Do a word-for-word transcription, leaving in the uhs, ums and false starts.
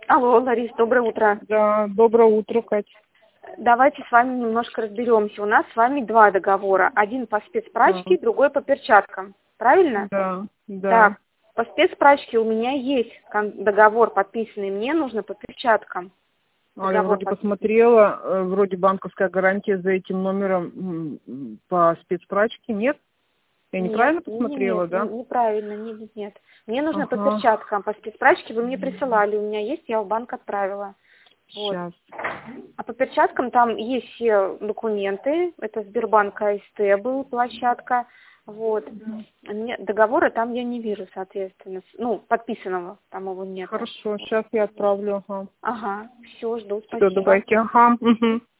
Алло, Ларис, доброе утро. Да, доброе утро, Кать. Давайте с вами немножко разберемся. У нас с вами два договора. Один по спецпрачке, Да, другой по перчаткам. Правильно? да, да. Так, по спецпрачке у меня есть кон- договор подписанный. Мне нужно по перчаткам. А я Договор вроде подписанный. посмотрела, э, вроде банковская гарантия за этим номером м, м, по спецпрачке, нет? Я Нет, неправильно нет, посмотрела, нет, да? неправильно, нет, нет, нет. Мне нужно по Ага, перчаткам. По спецпрачке вы мне присылали. У меня есть, я в банк отправила. Вот. сейчас. А по перчаткам там есть все документы. Это Сбербанк АСТ был, площадка. Вот. Мне- договора там я не вижу, соответственно. С- Ну, подписанного там его нету. Хорошо, сейчас я отправлю, ага. Ага, все, жду, Все, спасибо. давайте, ага. Угу.